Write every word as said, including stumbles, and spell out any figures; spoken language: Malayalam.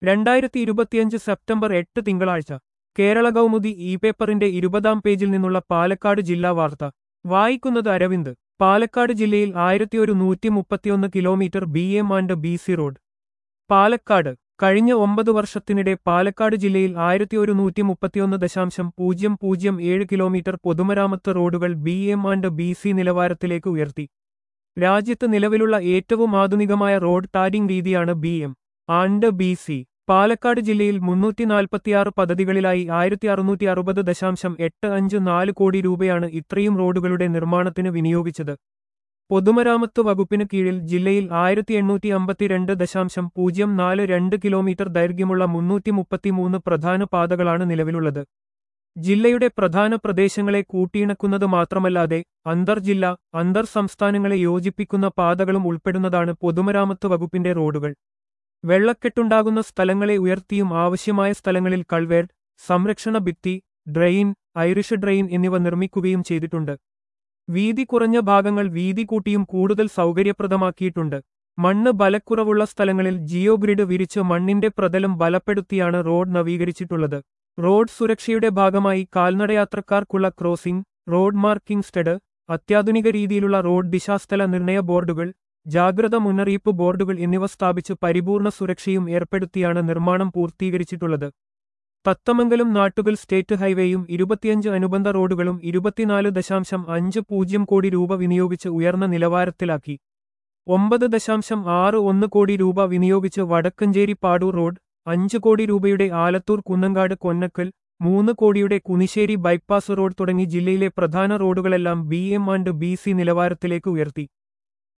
രണ്ടായിരത്തി ഇരുപത്തിയഞ്ച് സെപ്റ്റംബർ എട്ട് തിങ്കളാഴ്ച കേരള കൗമുദി ഇ പേപ്പറിന്റെ ഇരുപതാം പേജിൽ നിന്നുള്ള പാലക്കാട് ജില്ലാ വാർത്ത വായിക്കുന്നത് അരവിന്ദ്. പാലക്കാട് ജില്ലയിൽ ആയിരത്തി ഒരു നൂറ്റി മുപ്പത്തിയൊന്ന് kilometre B M and B C road. Palakkad കഴിഞ്ഞ ഒമ്പത് വർഷത്തിനിടെ പാലക്കാട് ജില്ലയിൽ ആയിരത്തി ഒരു നൂറ്റി മുപ്പത്തിയൊന്ന് ദശാംശം പൂജ്യം പൂജ്യം ഏഴ് കിലോമീറ്റർ പൊതുമരാമത്ത് റോഡുകൾ B M and B C നിലവാരത്തിലേക്ക് ഉയർത്തി. രാജ്യത്ത് നിലവിലുള്ള ഏറ്റവും ആധുനികമായ റോഡ് ടാരിംഗ് രീതിയാണ് B M and B C. Palakkad ജില്ലയിൽ മുന്നൂറ്റി നാൽപ്പത്തിയാറ് പദ്ധതികളിലായി ആയിരത്തി അറുന്നൂറ്റി അറുപത് ദശാംശം എട്ട് അഞ്ച് നാല് കോടി രൂപയാണ് ഇത്രയും റോഡുകളുടെ നിർമ്മാണത്തിന് വിനിയോഗിച്ചത്. പൊതുമരാമത്ത് വകുപ്പിന് കീഴിൽ ജില്ലയിൽ ആയിരത്തി എണ്ണൂറ്റി അമ്പത്തിരണ്ട് ദശാംശം പൂജ്യം നാല് രണ്ട് കിലോമീറ്റർ ദൈർഘ്യമുള്ള മുന്നൂറ്റി മുപ്പത്തിമൂന്ന് പ്രധാന പാതകളാണ് നിലവിലുള്ളത്. ജില്ലയുടെ പ്രധാന പ്രദേശങ്ങളെ കൂട്ടിയിണക്കുന്നത് മാത്രമല്ലാതെ അന്തർജില്ലാ അന്തർ സംസ്ഥാനങ്ങളെ യോജിപ്പിക്കുന്ന പാതകളും ഉൾപ്പെടുന്നതാണ് പൊതുമരാമത്ത് വകുപ്പിന്റെ റോഡുകൾ. വെള്ളക്കെട്ടുണ്ടാകുന്ന സ്ഥലങ്ങളെ ഉയർത്തിയും ആവശ്യമായ സ്ഥലങ്ങളിൽ കൾവേർട്ട്, സംരക്ഷണ ഭിത്തി, ഡ്രെയിൻ, ഐറിഷ് ഡ്രെയിൻ എന്നിവ നിർമ്മിക്കുകയും ചെയ്തിട്ടുണ്ട്. വീതി കുറഞ്ഞ ഭാഗങ്ങൾ വീതി കൂട്ടിയും കൂടുതൽ സൗകര്യപ്രദമാക്കിയിട്ടുണ്ട്. മണ്ണ് ബലക്കുറവുള്ള സ്ഥലങ്ങളിൽ ജിയോ ഗ്രിഡ് വിരിച്ച് മണ്ണിന്റെ പ്രതലം ബലപ്പെടുത്തിയാണ് റോഡ് നവീകരിച്ചിട്ടുള്ളത്. റോഡ് സുരക്ഷയുടെ ഭാഗമായി കാൽനടയാത്രക്കാർക്കുള്ള ക്രോസിംഗ്, റോഡ് മാർക്കിംഗ് സ്റ്റഡ്, അത്യാധുനിക രീതിയിലുള്ള റോഡ് ദിശാസ്ഥല നിർണയ ബോർഡുകൾ, ജാഗ്രത മുന്നറിയിപ്പ് ബോർഡുകൾ എന്നിവ സ്ഥാപിച്ച് പരിപൂർണ സുരക്ഷയും ഏർപ്പെടുത്തിയാണ് നിർമ്മാണം പൂർത്തീകരിച്ചിട്ടുള്ളത്. തത്തമംഗലം നാട്ടുകൽ സ്റ്റേറ്റ് ഹൈവേയും ഇരുപത്തിയഞ്ച് അനുബന്ധ റോഡുകളും ഇരുപത്തിനാല് ദശാംശം അഞ്ച് പൂജ്യം കോടി രൂപ വിനിയോഗിച്ച് ഉയർന്ന നിലവാരത്തിലാക്കി. ഒമ്പത് ദശാംശം ആറ് ഒന്ന് കോടി രൂപ വിനിയോഗിച്ച് വടക്കഞ്ചേരി പാടൂർ റോഡ്, അഞ്ച് കോടി രൂപയുടെ ആലത്തൂർ കുന്നങ്കാട് കൊന്നക്കൽ, മൂന്ന് കോടിയുടെ കുനിശ്ശേരി ബൈപ്പാസ് റോഡ് തുടങ്ങി ജില്ലയിലെ പ്രധാന റോഡുകളെല്ലാം B M and B C നിലവാരത്തിലേക്ക് ഉയർത്തി.